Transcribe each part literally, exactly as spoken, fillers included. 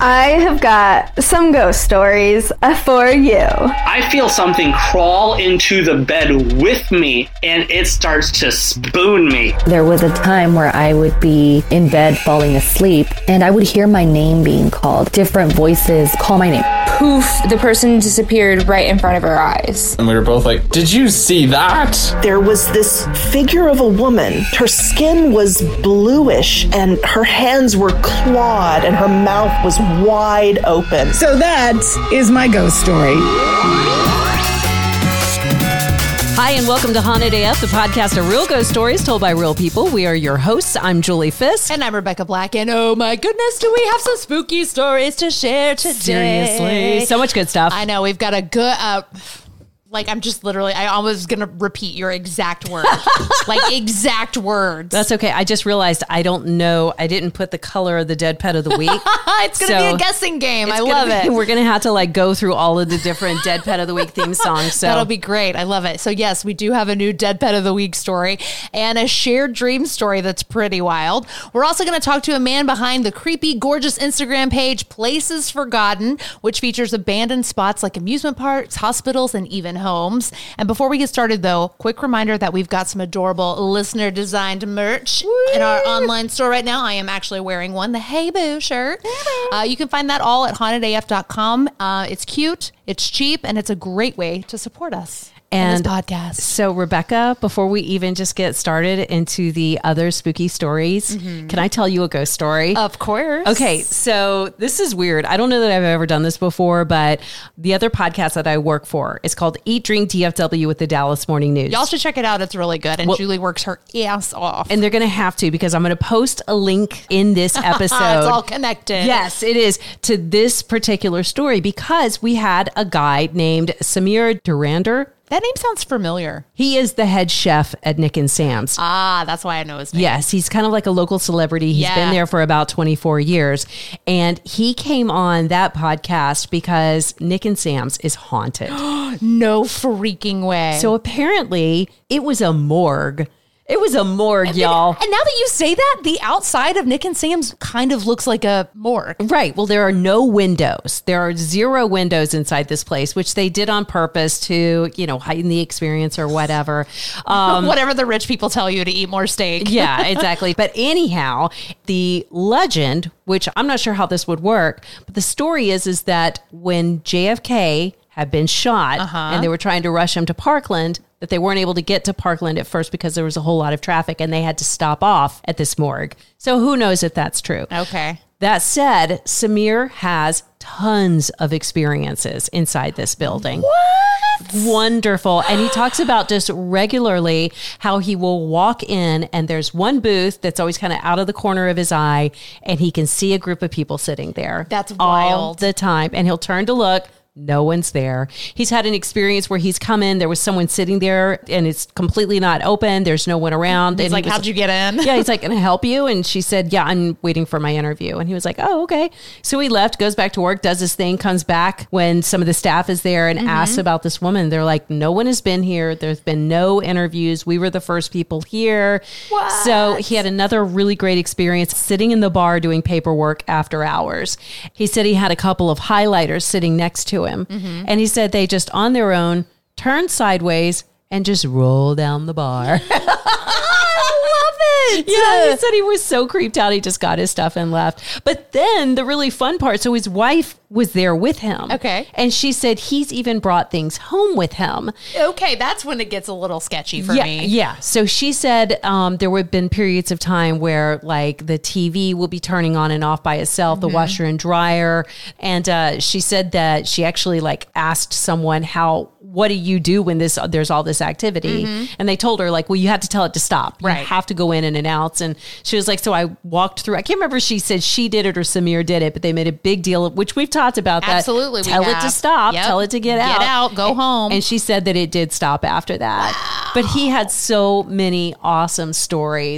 I have got some ghost stories for you. I feel something crawl into the bed with me, and it starts to spoon me. There was a time where I would be in bed falling asleep, and I would hear my name being called. Different voices call my name. Poof, the person disappeared right in front of our eyes. And we were both like, did you see that? There was this figure of a woman. Her skin was bluish, and her hands were clawed, and her mouth was wide open. So that is my ghost story. Hi, and welcome to Haunted A F, the podcast of real ghost stories told by real people. We are your hosts. I'm Julie Fisk. And I'm Rebecca Black. And oh my goodness, do we have some spooky stories to share today? Seriously. So much good stuff. I know. We've got a good... Uh, Like, I'm just literally, I almost was going to repeat your exact words. Like, exact words. That's okay. I just realized I don't know. I didn't put the color of the dead pet of the week. It's going to so be a guessing game. I love be, it. We're going to have to, like, go through all of the different dead pet of the week theme songs. So that'll be great. I love it. So, yes, we do have a new dead pet of the week story and a shared dream story that's pretty wild. We're also going to talk to a man behind the creepy, gorgeous Instagram page, Places Forgotten, which features abandoned spots like amusement parks, hospitals, and even homes. And before we get started, though, quick reminder that we've got some adorable listener designed merch Woo! in our online store right now. I am actually wearing one, the Hey Boo shirt. Hey Boo. Uh, you can find that all at haunted A F dot com. Uh, it's cute, it's cheap, and it's a great way to support us. And this podcast. So, Rebecca, before we even just get started into the other spooky stories, mm-hmm. can I tell you a ghost story? Of course. Okay, so this is weird. I don't know that I've ever done this before, but the other podcast that I work for is called Eat, Drink, D F W with the Dallas Morning News. Y'all should check it out. It's really good. And well, Julie works her ass off. And they're going to have to, because I'm going to post a link in this episode. It's all connected. Yes, it is, to this particular story, because we had a guy named Samir Durander. That name sounds familiar. He is the head chef at Nick and Sam's. Ah, that's why I know his name. Yes, he's kind of like a local celebrity. He's yeah. been there for about twenty-four years. And he came on that podcast because Nick and Sam's is haunted. No freaking way. So apparently it was a morgue. It was a morgue, and y'all. And now that you say that, the outside of Nick and Sam's kind of looks like a morgue. Right. Well, there are no windows. There are zero windows inside this place, which they did on purpose to, you know, heighten the experience or whatever. Um, whatever the rich people tell you to eat more steak. Yeah, exactly. But anyhow, the legend, which I'm not sure how this would work, but the story is, is that when J F K had been shot uh-huh. and they were trying to rush him to Parkland, that they weren't able to get to Parkland at first because there was a whole lot of traffic and they had to stop off at this morgue. So who knows if that's true. Okay. That said, Samir has tons of experiences inside this building. What? Wonderful. And he talks about just regularly how he will walk in and there's one booth that's always kind of out of the corner of his eye and he can see a group of people sitting there. That's wild. All the time. And he'll turn to look. No one's there. He's had an experience where he's come in, there was someone sitting there and it's completely not open. There's no one around. He's and like, he was, how'd you get in? Yeah, he's like, can I help you? And she said, yeah, I'm waiting for my interview. And he was like, oh, okay. So he left, goes back to work, does his thing, comes back when some of the staff is there and mm-hmm. asks about this woman. They're like, no one has been here. There's been no interviews. We were the first people here. What? So he had another really great experience sitting in the bar doing paperwork after hours. He said he had a couple of highlighters sitting next to him. Mm-hmm. And he said they just on their own turned sideways and just roll down the bar. It. Yeah, he said he was so creeped out. He just got his stuff and left. But then the really fun part, so his wife was there with him. Okay. And she said he's even brought things home with him. Okay, that's when it gets a little sketchy for yeah, me. Yeah. So she said um, there would have been periods of time where like the T V will be turning on and off by itself, mm-hmm. the washer and dryer. And uh, she said that she actually like asked someone how, what do you do when this there's all this activity? Mm-hmm. And they told her like, well, you have to tell it to stop. Right. You have to go in and announce. And she was like, so I walked through. I can't remember if she said she did it or Samir did it, but they made a big deal of, which we've talked about that. Absolutely. Tell we it have. to stop. Yep. Tell it to get, get out. Get out. Go and, home. And she said that it did stop after that. Wow. But he had so many awesome stories.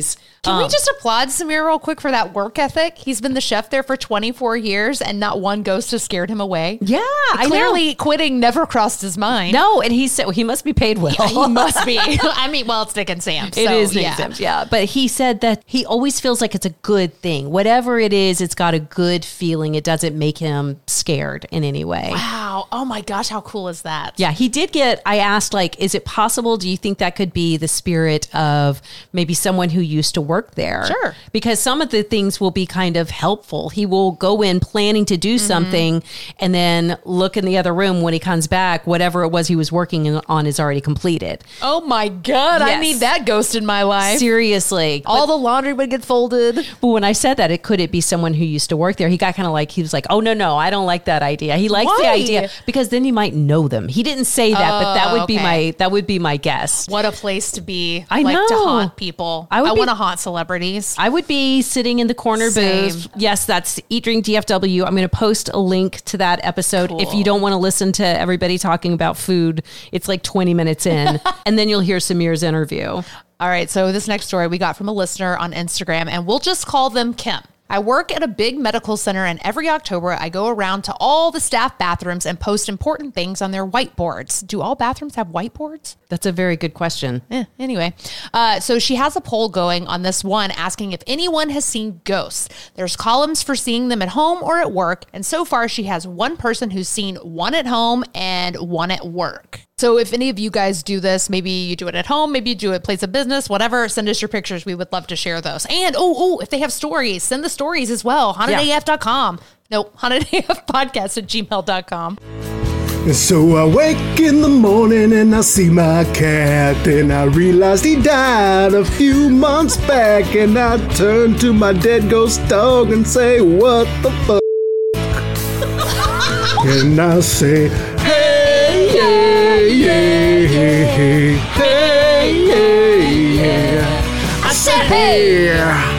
Can we just applaud Samir real quick for that work ethic? He's been the chef there for twenty-four years and not one ghost has scared him away. Yeah, I Clearly know. quitting never crossed his mind. No, and he said well, he must be paid well. Yeah, he must be. I mean, well, it's Nick and Sam. So, It is Nick yeah. and Sam's, yeah. But he said that he always feels like it's a good thing. Whatever it is, it's got a good feeling. It doesn't make him scared in any way. Wow. Oh my gosh, how cool is that? Yeah, he did get, I asked, like, is it possible, do you think that could be the spirit of maybe someone who used to work there? Sure. Because some of the things will be kind of helpful. He will go in planning to do Mm-hmm. something and then look in the other room when he comes back, whatever it was he was working on is already completed. Oh my God, I Yes. need that ghost in my life. Seriously. All the laundry would get folded. But when I said that, it could it be someone who used to work there? He got kind of like, he was like, oh, no, no, I don't like that idea. He likes the Why? idea because then he might know them. He didn't say that, but that Oh, would be okay. my that would be my guess. What a place to be. I like to know. haunt people. I I, would be- want to haunt celebrities. I would be sitting in the corner Same. booth. Yes, that's Eat Drink D F W. I'm going to post a link to that episode. Cool. If you don't want to listen to everybody talking about food, it's like twenty minutes in, and then you'll hear Samir's interview. All right, so this next story we got from a listener on Instagram, and we'll just call them Kim. I work at a big medical center, and every October I go around to all the staff bathrooms and post important things on their whiteboards. Do all bathrooms have whiteboards? That's a very good question. Eh, anyway, uh, so she has a poll going on this one asking if anyone has seen ghosts. There's columns for seeing them at home or at work, and so far she has one person who's seen one at home and one at work. So if any of you guys do this, maybe you do it at home, maybe you do it place of business, whatever, send us your pictures. We would love to share those. And, oh, oh, if they have stories, send the stories as well. haunted A F dot com. Nope, haunted A F podcast at gmail dot com. So I wake in the morning and I see my cat, and I realized he died a few months back, and I turn to my dead ghost dog and say, what the fuck? And I say, hey, yeah, yeah, hey, hey, yeah, yeah. I said, hey,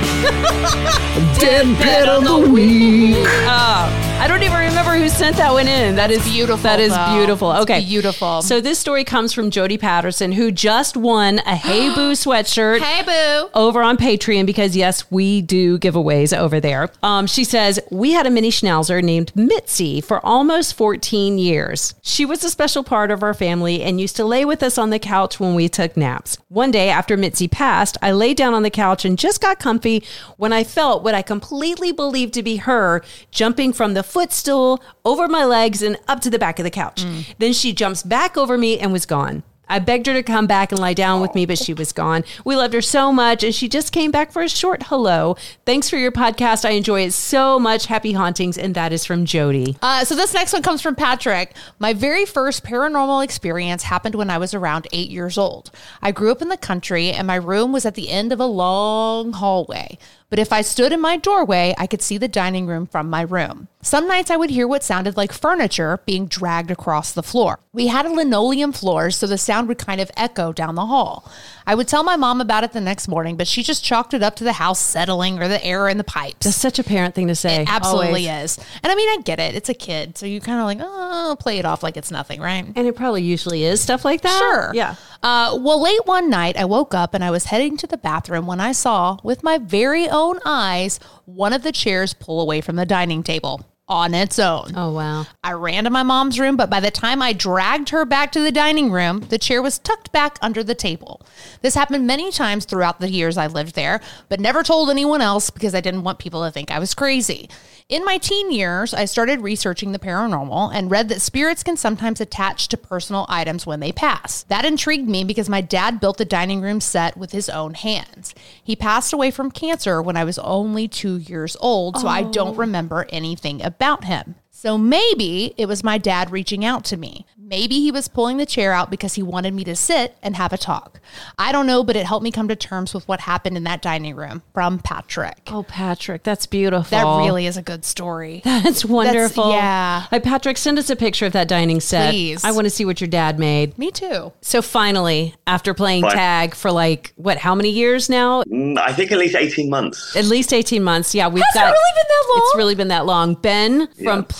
dead pet of the week. Uh, I don't even remember who sent that one in. That is beautiful, That is though. beautiful. It's Okay. beautiful. So this story comes from Jody Patterson, who just won a Hey Boo sweatshirt. Hey, boo. Over on Patreon, because yes, we do giveaways over there. Um, she says, we had a mini schnauzer named Mitzi for almost fourteen years. She was a special part of our family and used to lay with us on the couch when we took naps. One day after Mitzi passed, I lay down on the couch and just got comfy when I felt what I completely believed to be her jumping from the footstool over my legs and up to the back of the couch. Then she jumps back over me and was gone. I begged her to come back and lie down with me, but she was gone. We loved her so much, and she just came back for a short hello. Thanks for your podcast. I enjoy it so much. Happy hauntings. And that is from Jody. Uh, so this next one comes from Patrick. My very first paranormal experience happened when I was around eight years old. I grew up in the country, and my room was at the end of a long hallway. But if I stood in my doorway, I could see the dining room from my room. Some nights I would hear what sounded like furniture being dragged across the floor. We had a linoleum floor, so the sound would kind of echo down the hall. I would tell my mom about it the next morning, but she just chalked it up to the house settling or the air in the pipes. That's such a parent thing to say. It absolutely Always. is. And I mean, I get it. It's a kid. So you kind of like, oh, play it off like it's nothing, right? And it probably usually is stuff like that. Sure. Yeah. Uh, well, late one night, I woke up and I was heading to the bathroom when I saw, with my very own eyes, one of the chairs pull away from the dining table on its own. Oh, wow. I ran to my mom's room, but by the time I dragged her back to the dining room, the chair was tucked back under the table. This happened many times throughout the years I lived there, but never told anyone else because I didn't want people to think I was crazy. In my teen years, I started researching the paranormal and read that spirits can sometimes attach to personal items when they pass. That intrigued me because my dad built the dining room set with his own hands. He passed away from cancer when I was only two years old, so oh. I don't remember anything about him. So maybe it was my dad reaching out to me. Maybe he was pulling the chair out because he wanted me to sit and have a talk. I don't know, but it helped me come to terms with what happened in that dining room. From Patrick. Oh, Patrick, that's beautiful. That really is a good story. That's wonderful. That's, yeah. Hi, Patrick, send us a picture of that dining set. Please. I want to see what your dad made. Me too. So finally, after playing Right. tag for like, what, how many years now? Mm, I think at least eighteen months. At least eighteen months. Yeah, we've Has got. it really been that long? It's really been that long. Ben Yeah. from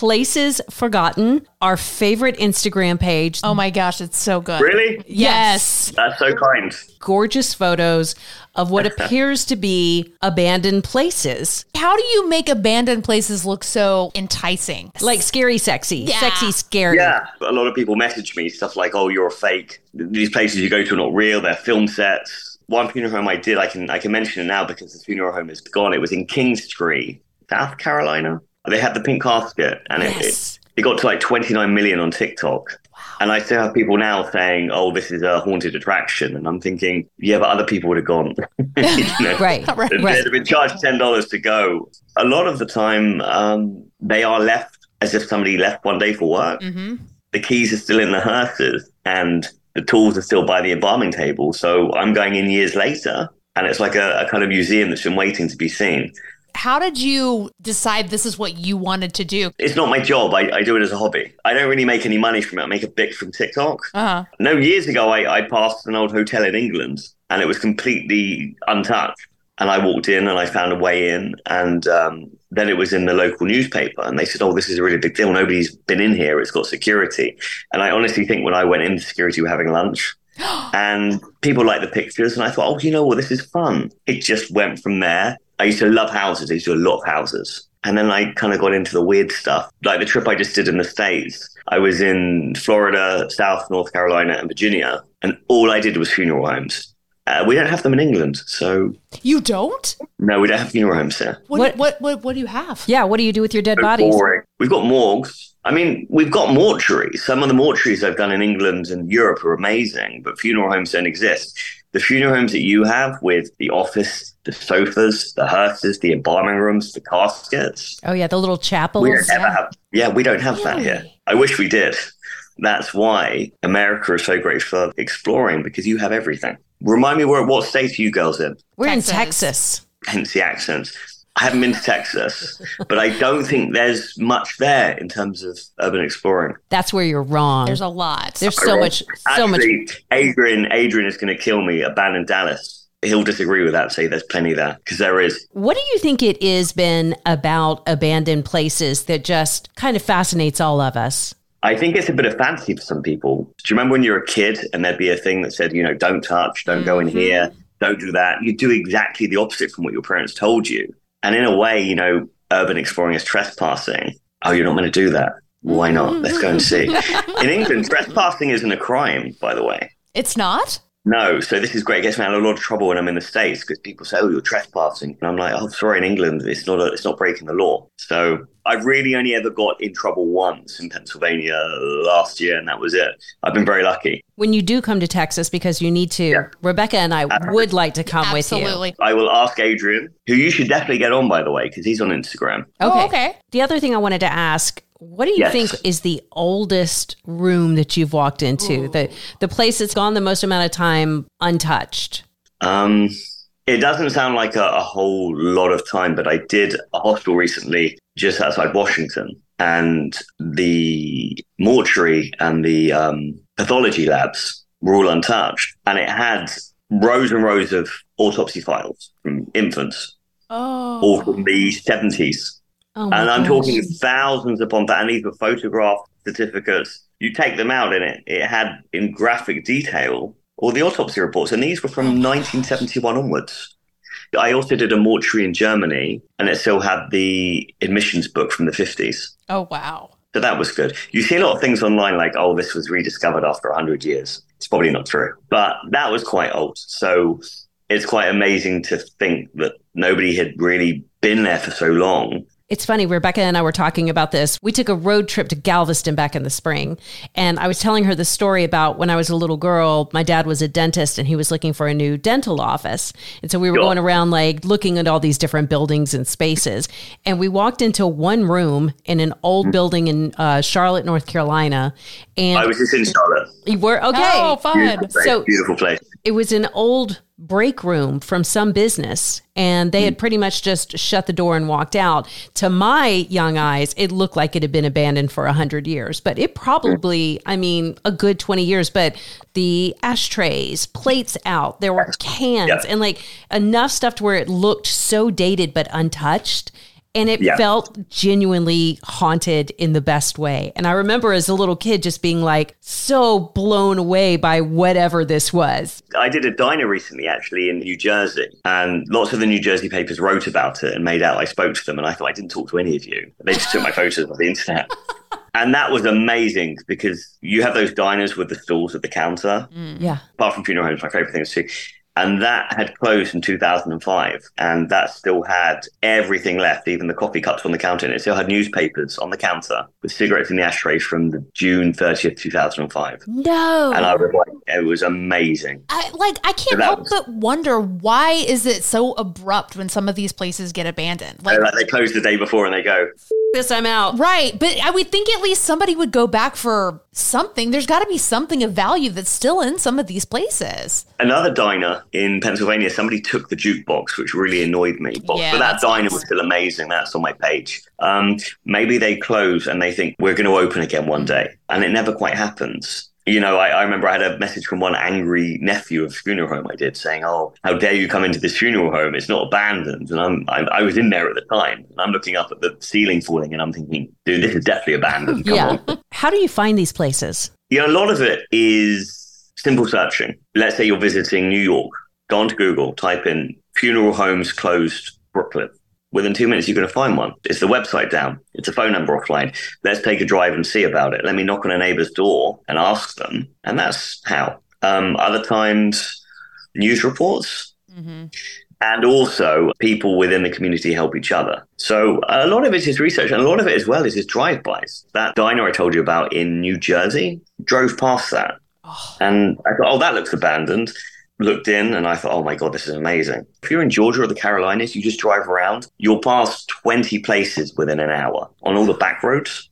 Places Forgotten, our favorite Instagram page. Oh my gosh, it's so good. Really? Yes. That's so kind. Gorgeous photos of what appears to be abandoned places. How do you make abandoned places look so enticing? Like scary, sexy. Yeah. Sexy, scary. Yeah. A lot of people message me stuff like, oh, you're a fake. These places you go to are not real. They're film sets. One funeral home I did, I can I can mention it now because the funeral home is gone. It was in Kingstree, South Carolina. They had the pink casket, and yes. it, it it got to like twenty-nine million on TikTok. Wow. And I still have people now saying, oh, this is a haunted attraction. And I'm thinking, yeah, but other people would have gone. you know? Right, right. They'd, right. they'd have been charged ten dollars to go. A lot of the time, um, they are left as if somebody left one day for work. Mm-hmm. The keys are still in the hearses, and the tools are still by the embalming table. So I'm going in years later, and it's like a, a kind of museum that's been waiting to be seen. How did you decide this is what you wanted to do? It's not my job. I, I do it as a hobby. I don't really make any money from it. I make a bit from TikTok. Uh-huh. No, years ago, I, I passed an old hotel in England, and it was completely untouched. And I walked in, and I found a way in, and um, then it was in the local newspaper. And they said, oh, this is a really big deal. Nobody's been in here. It's got security. And I honestly think when I went into security, we were having lunch. And people liked the pictures. And I thought, oh, you know what? This is fun. It just went from there. I used to love houses. I used to do a lot of houses. And then I kind of got into the weird stuff. Like the trip I just did in the States, I was in Florida, South, North Carolina, and Virginia. And all I did was funeral homes. Uh, we don't have them in England, so... You don't? No, we don't have funeral homes here. What what what, what, what do you have? Yeah, what do you do with your dead So bodies? boring. We've got morgues. I mean, we've got mortuaries. Some of the mortuaries I've done in England and Europe are amazing, but funeral homes don't exist. The funeral homes that you have with the office, the sofas, the hearses, the embalming rooms, the caskets. Oh, yeah, the little chapels. We don't ever yeah. have, yeah, we don't have really? that here. I wish we did. That's why America is so great for exploring, because you have everything. Remind me, where, what state are you girls in? We're Texas. in Texas. Hence the accent. I haven't been to Texas, but I don't think there's much there in terms of urban exploring. That's where you're wrong. There's a lot. There's so much, so Actually, much. Adrian, Adrian is going to kill me. Abandoned Dallas. He'll disagree with that. Say there's plenty there, because there is. What do you think it is been about abandoned places that just kind of fascinates all of us? I think it's a bit of fantasy for some people. Do you remember when you were a kid and there'd be a thing that said, you know, don't touch, don't mm-hmm. go in here, don't do that? You do exactly the opposite from what your parents told you. And in a way, you know, urban exploring is trespassing. Oh, you're not going to do that. Why not? Let's go and see. In England, trespassing isn't a crime, by the way. It's not? No. So this is great. It gets me out of a lot of trouble when I'm in the States, because people say, oh, you're trespassing. And I'm like, oh, sorry, in England, it's not a, it's not breaking the law. So I've really only ever got in trouble once in Pennsylvania last year, and that was it. I've been very lucky. When you do come to Texas, because you need to, yeah. Rebecca and I Absolutely. would like to come Absolutely. with you. I will ask Adrian, who you should definitely get on, by the way, because he's on Instagram. Okay. Oh, okay. The other thing I wanted to ask, what do you yes. think is the oldest room that you've walked into? Ooh. The the place that's gone the most amount of time untouched? Um, it doesn't sound like a, a whole lot of time, but I did a hospital recently just outside Washington, and the mortuary and the um, pathology labs were all untouched, and it had rows and rows of autopsy files from infants, oh. all from the seventies. Oh and I'm gosh. talking thousands upon that, and these were photograph certificates. You take them out, and it, it had in graphic detail all the autopsy reports, and these were from nineteen seventy-one onwards. I also did a mortuary in Germany, and it still had the admissions book from the fifties. Oh, wow. So that was good. You see a lot of things online like, oh, this was rediscovered after one hundred years. It's probably not true, but that was quite old. So it's quite amazing to think that nobody had really been there for so long. It's funny, Rebecca and I were talking about this. We took a road trip to Galveston back in the spring, and I was telling her the story about when I was a little girl, my dad was a dentist and he was looking for a new dental office. And so we were Sure. going around like looking at all these different buildings and spaces. And we walked into one room in an old building in uh, Charlotte, North Carolina. And I was just in Charlotte. you were okay. Oh, fun. Beautiful place. So Beautiful place. it was an old break room from some business, and they had pretty much just shut the door and walked out. To my young eyes, it looked like it had been abandoned for a hundred years, but it probably, I mean, a good twenty years, but the ashtrays, plates out, there were cans, yeah. and like enough stuff to where it looked so dated, but untouched. And it Yeah. felt genuinely haunted in the best way. And I remember as a little kid just being like so blown away by whatever this was. I did a diner recently, actually, in New Jersey, and lots of the New Jersey papers wrote about it and made out I spoke to them, and I thought I didn't talk to any of you. They just took my photos on the internet. And that was amazing because you have those diners with the stalls at the counter. Mm. Yeah. Apart from funeral homes, my favorite things too. And that had closed in two thousand five. And that still had everything left, even the coffee cups on the counter. And it still had newspapers on the counter with cigarettes in the ashtrays from the June thirtieth, two thousand five. No. And I was like, it was amazing. I, like, I can't So help was, but wonder, why is it so abrupt when some of these places get abandoned? Like, like they close the day before and they go, this, I'm out. Right. But I would think at least somebody would go back for something. There's got to be something of value that's still in some of these places. Another diner in Pennsylvania, somebody took the jukebox, which really annoyed me. But, Yeah, but that that's diner nice. was still amazing. That's on my page. Um, maybe they close and they think we're going to open again one day. And it never quite happens. You know, I, I remember I had a message from one angry nephew of the funeral home I did saying, oh, how dare you come into this funeral home? It's not abandoned. And I'm, I, I was in there at the time. And I'm looking up at the ceiling falling and I'm thinking, dude, this is definitely abandoned. Come Yeah. on. How do you find these places? You know, a lot of it is simple searching. Let's say you're visiting New York. Go onto Google, type in funeral homes closed Brooklyn. Within two minutes, you're going to find one. It's the website down. It's a phone number offline. Let's take a drive and see about it. Let me knock on a neighbor's door and ask them. And that's how. Um, other times, news reports. Mm-hmm. And also people within the community help each other. So a lot of it is research, and a lot of it as well is just drive-bys. That diner I told you about in New Jersey, drove past that. Oh. And I thought, oh, that looks abandoned. Looked in and I thought, oh my God, this is amazing. If you're in Georgia or the Carolinas, you just drive around, you'll pass twenty places within an hour on all the back roads.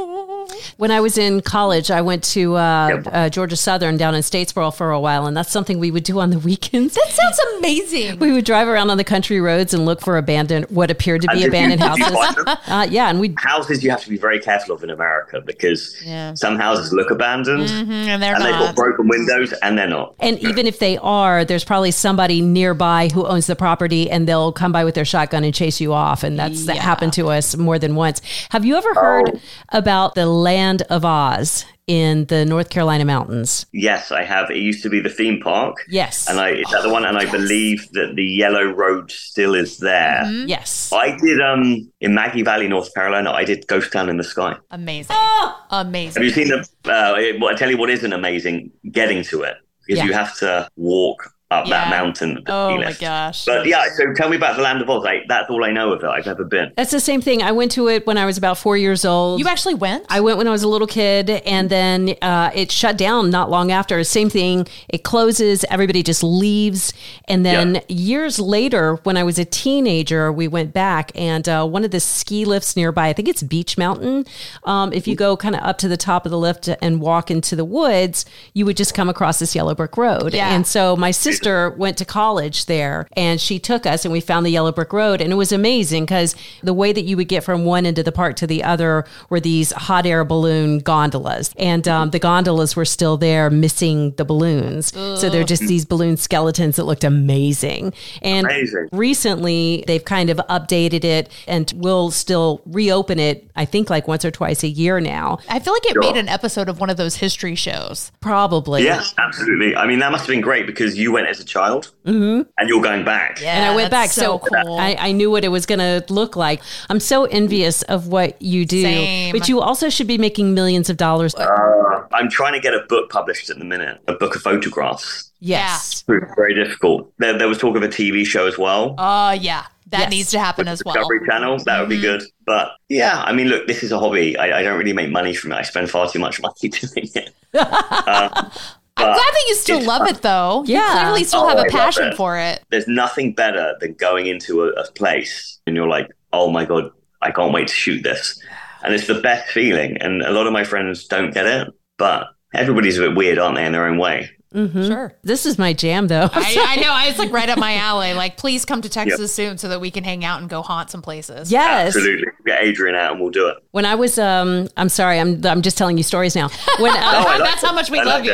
When I was in college, I went to uh, yep. uh, Georgia Southern down in Statesboro for a while, and that's something we would do on the weekends. That sounds amazing. We would drive around on the country roads and look for abandoned, what appeared to be and abandoned you, houses. uh, yeah, and we houses you have to be very careful of in America because yeah. some houses look abandoned, mm-hmm, and they're and not. they've got broken windows, and they're not. And even if they are, there's probably somebody nearby who owns the property, and they'll come by with their shotgun and chase you off. And that's yeah. that happened to us more than once. Have you ever heard oh. about the Land of Oz in the North Carolina mountains? Yes, I have. It used to be the theme park. Yes. And I, is that the one? And I yes. believe that the Yellow Road still is there. Mm-hmm. Yes. I did, um, in Maggie Valley, North Carolina, I did Ghost Town in the Sky. Amazing. Oh, amazing. Have you seen the, uh, I tell you what isn't amazing, getting to it. Because yeah. you have to walk up yeah. that mountain. Oh my gosh. But yeah, so tell me about the Land of Oz. Like, that's all I know of it. I've never been. That's the same thing. I went to it when I was about four years old. You actually went? I went when I was a little kid, and then uh, it shut down not long after. Same thing. It closes. Everybody just leaves. And then yeah. years later, when I was a teenager, we went back, and uh, one of the ski lifts nearby, I think it's Beach Mountain. Um, if you go kind of up to the top of the lift and walk into the woods, you would just come across this yellow brick road. Yeah. And so my sister went to college there, and she took us and we found the yellow brick road, and it was amazing because the way that you would get from one end of the park to the other were these hot air balloon gondolas, and um, the gondolas were still there missing the balloons. Ugh. So they're just these balloon skeletons that looked amazing. And amazing. Recently they've kind of updated it and will still reopen it, I think like once or twice a year now. I feel like it sure. made an episode of one of those history shows. Probably. Yeah, absolutely. I mean, that must have been great because you went as a child mm-hmm. and you're going back. Yeah, and I went back. So, so cool. I, I knew what it was going to look like. I'm so envious of what you do. Same. But you also should be making millions of dollars. Uh, I'm trying to get a book published at the minute, a book of photographs. Yes. Yeah. It's very difficult. There, there was talk of a T V show as well. Oh, uh, yeah. That yes. needs to happen With as the well. Discovery Channel, that mm-hmm. would be good. But yeah, I mean, look, this is a hobby. I, I don't really make money from it. I spend far too much money doing it. uh, I'm glad that you still love it, though. Yeah. You clearly still oh, have a I passion it. for it. There's nothing better than going into a, a place and you're like, oh my God, I can't wait to shoot this. And it's the best feeling. And a lot of my friends don't get it, but everybody's a bit weird, aren't they, in their own way? Mm-hmm. Sure. This is my jam, though. I, I know. It's like right up my alley. Like, please come to Texas yep. soon so that we can hang out and go haunt some places. Yes. Absolutely. Get Adrian out and we'll do it. When I was, um, I'm sorry, I'm I'm just telling you stories now. When, uh, oh, like That's it. How much we I love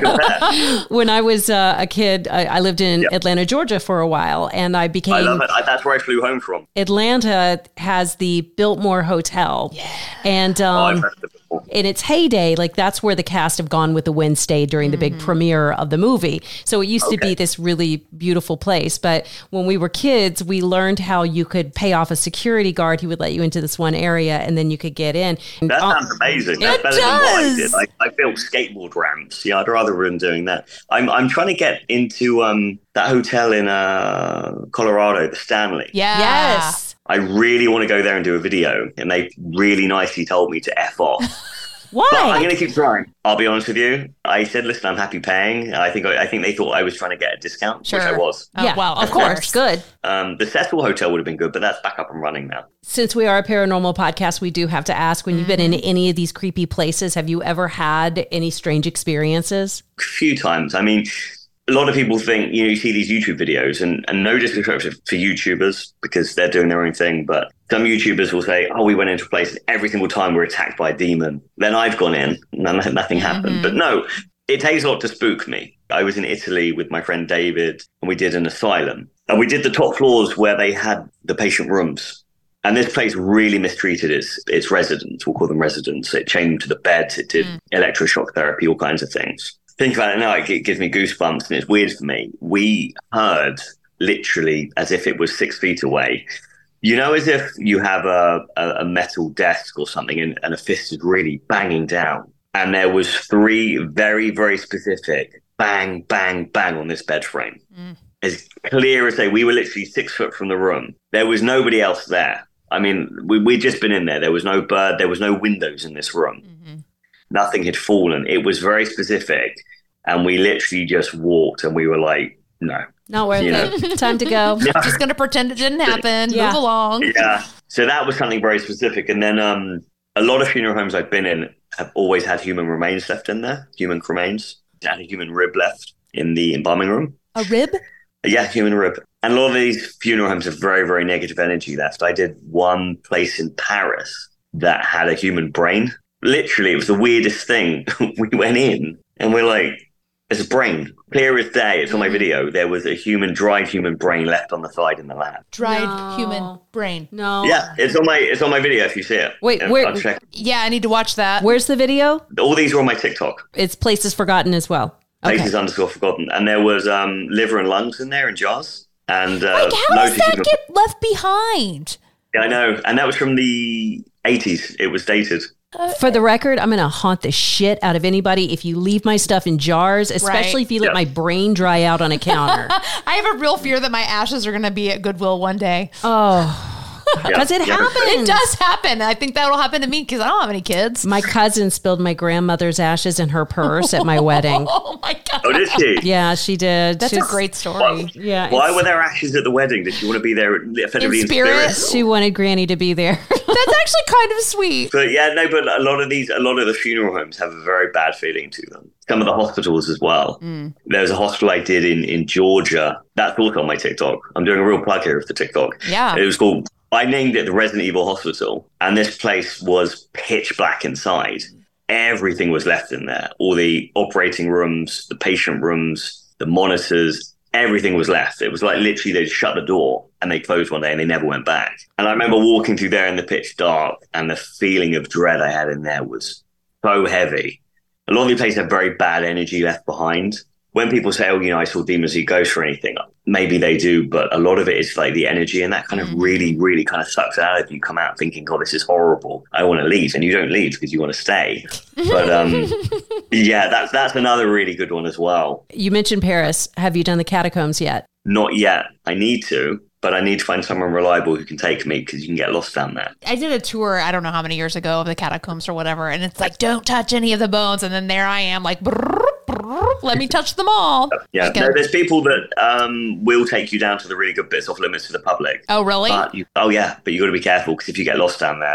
like you. When I was uh, a kid, I, I lived in yep. Atlanta, Georgia for a while, and I became... I love it. I, that's where I flew home from. Atlanta has the Biltmore Hotel. Yeah. And um, oh, I've heard of it before. In its heyday, like that's where the cast of Gone with the Wind stayed during the big mm-hmm. premiere of the movie. So it used okay. to be this really beautiful place. But when we were kids, we learned how you could pay off a security guard. He would let you into this one area and then you could get in. That sounds amazing. That's it better does. than what I did. I, I built skateboard ramps. Yeah, I'd rather run doing that. I'm I'm trying to get into um that hotel in uh Colorado, the Stanley. Yeah. Yes. I really want to go there and do a video, and they really nicely told me to F off. Why? But I'm going to keep trying. I'll be honest with you. I said, listen, I'm happy paying. I think I think they thought I was trying to get a discount, sure. which I was. Oh, yeah, well, of, of course. course. Good. Um, the Cecil Hotel would have been good, but that's back up and running now. Since we are a paranormal podcast, we do have to ask, when you've been in any of these creepy places, have you ever had any strange experiences? A few times. I mean... A lot of people think, you know, you see these YouTube videos, and, and no disrespect for YouTubers because they're doing their own thing, but some YouTubers will say, oh, we went into a place and every single time we're attacked by a demon. Then I've gone in and nothing mm-hmm. happened. But no, it takes a lot to spook me. I was in Italy with my friend David and we did an asylum. And we did the top floors where they had the patient rooms. And this place really mistreated its, its residents. We'll call them residents. It chained them to the beds. It did mm. electroshock therapy, all kinds of things. Think about it now, it gives me goosebumps and it's weird for me. We heard literally as if it was six feet away. You know, as if you have a, a, a metal desk or something and, and a fist is really banging down. And there was three very, very specific bang, bang, bang on this bed frame. Mm. As clear as day. We were literally six foot from the room. There was nobody else there. I mean, we, we'd just been in there. There was no bird. There was no windows in this room. Mm-hmm. Nothing had fallen. It was very specific. And we literally just walked and we were like, no. Not worth it. Time to go. Yeah. Just going to pretend it didn't happen. Yeah. Move along. Yeah. So that was something very specific. And then um, a lot of funeral homes I've been in have always had human remains left in there. Human cremains. They had a human rib left in the embalming room. A rib? Yeah, human rib. And a lot of these funeral homes have very, very negative energy left. I did one place in Paris that had a human brain. Literally, it was the weirdest thing. We went in and we're like, there's a brain. Clear as day. It's on my video. There was a human, dried human brain left on the side in the lab. Dried no. human brain. No. Yeah, it's on my it's on my video if you see it. Wait, yeah, where? I'll check. Yeah, I need to watch that. Where's the video? All these are on my TikTok. It's Places Forgotten as well. Okay. Places underscore forgotten. And there was um, liver and lungs in there in jars. And uh, like, how does that get left behind? Yeah, I know. And that was from the eighties. It was dated. For the record, I'm going to haunt the shit out of anybody if you leave my stuff in jars, especially right. if you let yep. my brain dry out on a counter. I have a real fear that my ashes are going to be at Goodwill one day. Oh, because yep. it happens. It does happen. I think that'll happen to me because I don't have any kids. My cousin spilled my grandmother's ashes in her purse at my wedding. Oh, my God. Oh, did she? Yeah, she did. That's She's, a great story. Well, yeah. Why were there ashes at the wedding? Did she want to be there effectively in spirit? In spirit? She wanted Granny to be there. That's actually kind of sweet. But yeah, no, but a lot of these, a lot of the funeral homes have a very bad feeling to them. Some of the hospitals as well. Mm. There was a hospital I did in, in Georgia. That's also on my TikTok. I'm doing a real plug here of the TikTok. Yeah. It was called, I named it the Resident Evil Hospital. And this place was pitch black inside. Everything was left in there. All the operating rooms, the patient rooms, the monitors, everything was left. It was like literally they shut the door and they closed one day and they never went back. And I remember walking through there in the pitch dark and the feeling of dread I had in there was so heavy. A lot of these places have very bad energy left behind. When people say, oh, you know, I saw demons see ghosts or anything, maybe they do, but a lot of it is like the energy and that kind of really, really kind of sucks out if you come out thinking, God, this is horrible. I want to leave. And you don't leave because you want to stay. But um, yeah, that's, that's another really good one as well. You mentioned Paris. Have you done the catacombs yet? Not yet. I need to. But I need to find someone reliable who can take me because you can get lost down there. I did a tour, I don't know how many years ago, of the catacombs or whatever. And it's like, don't touch any of the bones. And then there I am like, brrr, brrr, let me touch them all. Yeah, like no, a- there's people that um, will take you down to the really good bits off limits to the public. Oh, really? But you, oh, yeah. But you got to be careful because if you get lost down there,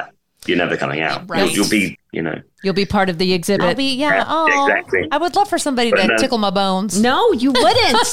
you're never coming out. Right. You'll, you'll be, you know. You'll be part of the exhibit. I'll be, yeah. Yeah, Oh, exactly. I would love for somebody But to no- tickle my bones. No, you wouldn't.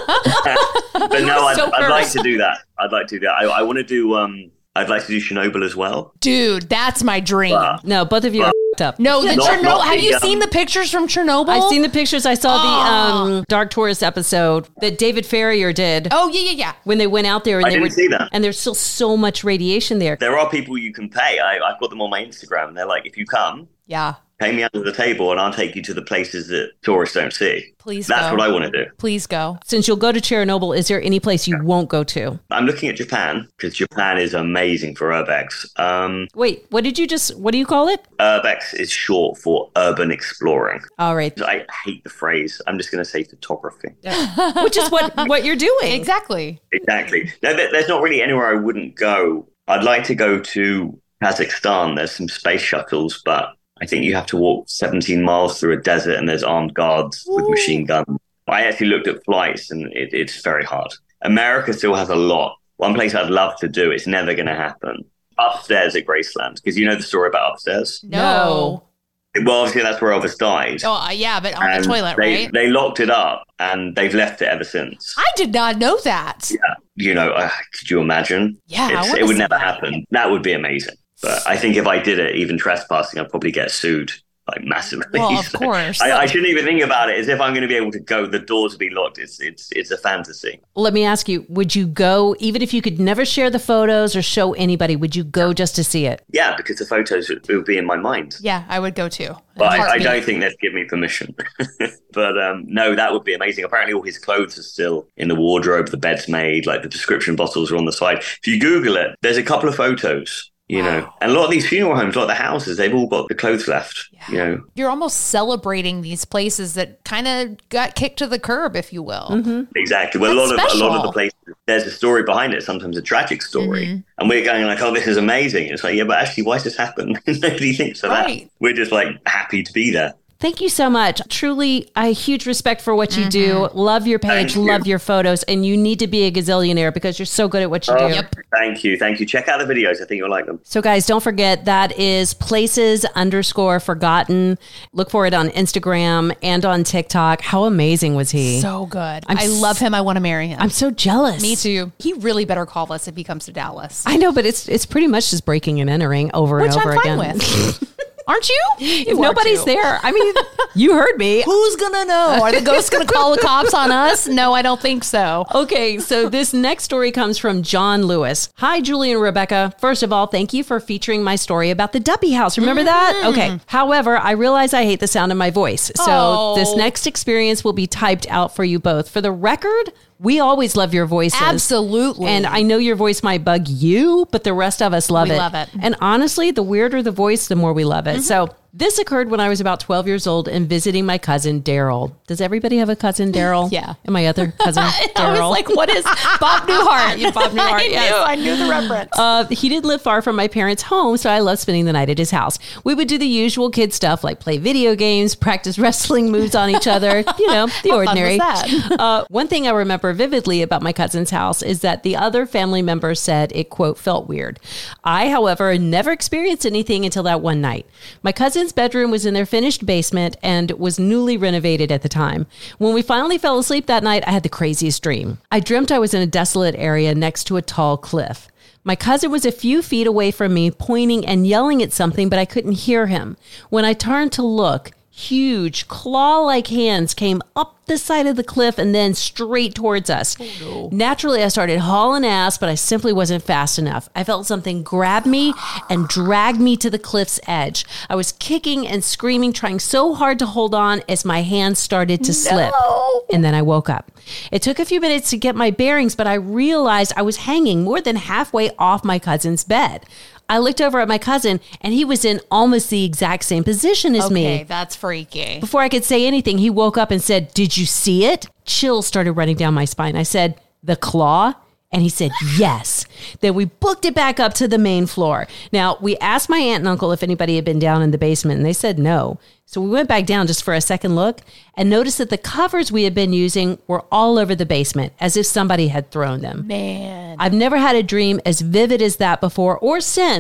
But no, I'd, so I'd like cursed. to do that. I'd like to do that. I, I want to do, um, I'd like to do Chernobyl as well. Dude, that's my dream. But No, both of you are f***ed up. no, the Not- Chernobyl. not Have the, you um, seen the pictures from Chernobyl? I've seen the pictures. I saw Oh. the um, Dark Tourist episode that David Ferrier did Oh, yeah, yeah, yeah. when they went out there and I they didn't were see that. and there's still so much radiation there. there are people you can pay. I, I've got them on my Instagram. And they're like, if you come, Yeah. pay me under the table and I'll take you to the places that tourists don't see. Please That's go. what I want to do. Please go. Since you'll go to Chernobyl, is there any place you won't go to? I'm looking at Japan because Japan is amazing for urbex. Um, Wait, what did you just, what do you call it? urbex is short for urban exploring. All right. I hate the phrase. I'm just going to say photography. Which is what, what you're doing. Exactly. Exactly. No, there- there's not really anywhere I wouldn't go. I'd like to go to Kazakhstan. There's some space shuttles, but I think you have to walk seventeen miles through a desert and there's armed guards with machine guns. I actually looked at flights and it, it's very hard. America still has a lot. One place I'd love to do, it's never going to happen. Upstairs at Graceland, because you know the story about Upstairs? No. Well, obviously that's where Elvis died. Oh, uh, yeah, but on And the toilet, they, right? They locked it up and they've left it ever since. I did not know that. Yeah. You know, uh, could you imagine? Yeah, I It's- wanna it would see never that. happen. That would be amazing. But I think if I did it, even trespassing, I'd probably get sued like massively. Well, of So course. I, I shouldn't even think about it as if I'm going to be able to go. The doors will be locked. It's it's it's a fantasy. Let me ask you, would you go, even if you could never share the photos or show anybody, would you go just to see it? Yeah, because the photos would, would be in my mind. Yeah, I would go too. But I, I Heartbeat. don't think they'd give me permission. But um, no, that would be amazing. Apparently, all his clothes are still in the wardrobe. The bed's made. Like the prescription bottles are on the side. If you Google it, there's a couple of photos. You know, and a lot of these funeral homes, a lot of the houses, they've all got the clothes left. You know, You're almost celebrating these places that kind of got kicked to the curb, if you will. Mm-hmm. exactly. Well, That's a lot of a lot of special. the places, there's a story behind it. Sometimes a tragic story, Mm-hmm. and we're going like, "Oh, this is amazing." It's like, yeah, but actually, why does this happen? Nobody thinks of Right. that. We're just like happy to be there. Thank you so much. Truly, a huge respect for what you do. Love your page, Thank you. love your photos, and you need to be a gazillionaire because you're so good at what you do. Oh, Thank you, thank you. Check out the videos. I think you'll like them. So, guys, don't forget that is places underscore forgotten. Look for it on Instagram and on TikTok. How amazing was he? So good. I'm I s- love him. I want to marry him. I'm so jealous. Me too. He really better call us if he comes to Dallas. I know, but it's it's pretty much just breaking and entering over Which and over I'm fine again. with. Aren't you? If nobody's there, I mean, you heard me. Who's gonna know? Are the ghosts gonna call the cops on us? No, I don't think so. Okay, so this next story comes from John Lewis. Hi, Julie and Rebecca. First of all, thank you for featuring my story about the Duppy house. Remember that? Okay. However, I realize I hate the sound of my voice. So Oh. this next experience will be typed out for you both. For the record, we always love your voices. Absolutely. And I know your voice might bug you, but the rest of us love We it. love it. And honestly, the weirder the voice, the more we love it. So this occurred when I was about twelve years old and visiting my cousin, Daryl. Does everybody have a cousin, Daryl? Yeah. And my other cousin, Daryl. I was like, what is Bob Newhart? Yeah, Bob Newhart, I yes. knew. I knew the reference. Uh, he didn't live far from my parents' home, so I loved spending the night at his house. We would do the usual kid stuff like play video games, practice wrestling moves on each other, you know, the How fun ordinary. was that? Uh, one thing I remember vividly about my cousin's house is that the other family members said it, quote, felt weird. I, however, never experienced anything until that one night. My cousin's bedroom was in their finished basement and was newly renovated at the time. When we finally fell asleep that night, I had the craziest dream. I dreamt I was in a desolate area next to a tall cliff. My cousin was a few feet away from me, pointing and yelling at something, but I couldn't hear him. When I turned to look, huge claw-like hands came up the side of the cliff and then straight towards us. Oh, no. Naturally, I started hauling ass, but I simply wasn't fast enough. I felt something grab me and drag me to the cliff's edge. I was kicking and screaming, trying so hard to hold on as my hands started to slip. And then I woke up. It took a few minutes to get my bearings, but I realized I was hanging more than halfway off my cousin's bed. I looked over at my cousin, and he was in almost the exact same position as me. Okay, that's freaky. Before I could say anything, he woke up and said, "Did you see it?" Chills started running down my spine. I said, "The claw?" And he said, yes. Then we booked it back up to the main floor. Now, we asked my aunt and uncle if anybody had been down in the basement, and they said no. So we went back down just for a second look and noticed that the covers we had been using were all over the basement, as if somebody had thrown them. Man. I've never had a dream as vivid as that before or since,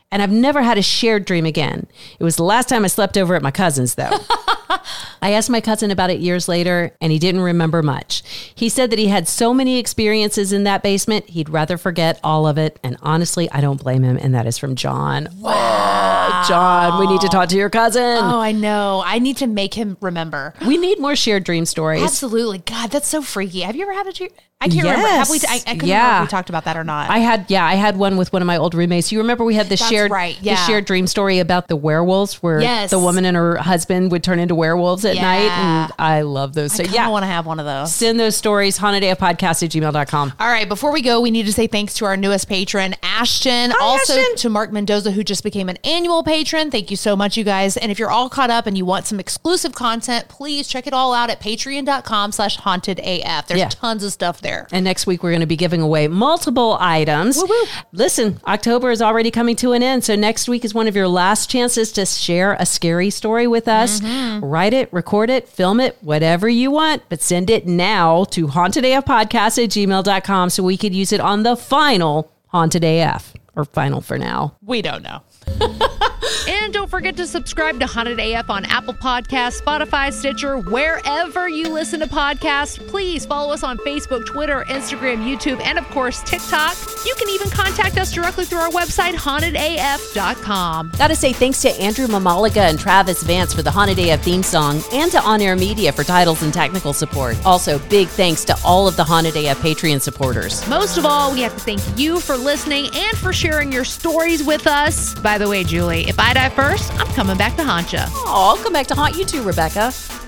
And I've never had a shared dream again. It was the last time I slept over at my cousin's, though. I asked my cousin about it years later, and he didn't remember much. He said that he had so many experiences in that basement, he'd rather forget all of it. And honestly, I don't blame him. And that is from John. Wow. Oh, John, we need to talk to your cousin. Oh, I know. I need to make him remember. We need more shared dream stories. Absolutely. God, that's so freaky. Have you ever had a dream? I can't yes. remember. Have we? T- I, I couldn't yeah. remember if we talked about that or not. I had, yeah, I had one with one of my old roommates. You remember we had the That's shared, right. yeah. the shared dream story about the werewolves, where yes. the woman and her husband would turn into werewolves at yeah. night, and I love those. I So yeah, I want to have one of those. Send those stories. haunted A F podcast at gmail dot com. All right, before we go, we need to say thanks to our newest patron, Ashton. Hi, also Ashton. to Mark Mendoza, who just became an annual patron. Thank you so much, you guys. And if you're all caught up and you want some exclusive content, please check it all out at patreon dot com slash haunted A F. There's Yeah. tons of stuff there. And next week, we're going to be giving away multiple items. Woo-woo. Listen, October is already coming to an end. So next week is one of your last chances to share a scary story with us. Mm-hmm. Write it, record it, film it, whatever you want, but send it now to haunted A F podcast at gmail dot com so we could use it on the final Haunted A F, or final for now. We don't know. And don't forget to subscribe to Haunted A F on Apple Podcasts, Spotify, Stitcher, wherever you listen to podcasts. Please follow us on Facebook, Twitter, Instagram, YouTube, and of course, TikTok. You can even contact us directly through our website, haunted A F dot com. Gotta say thanks to Andrew Mamaliga and Travis Vance for the Haunted A F theme song, and to On Air Media for titles and technical support. Also, big thanks to all of the Haunted A F Patreon supporters. Most of all, we have to thank you for listening and for sharing your stories with us. By the way, Julie, if I die first, I'm coming back to haunt you. Oh, I'll come back to haunt you too, Rebecca.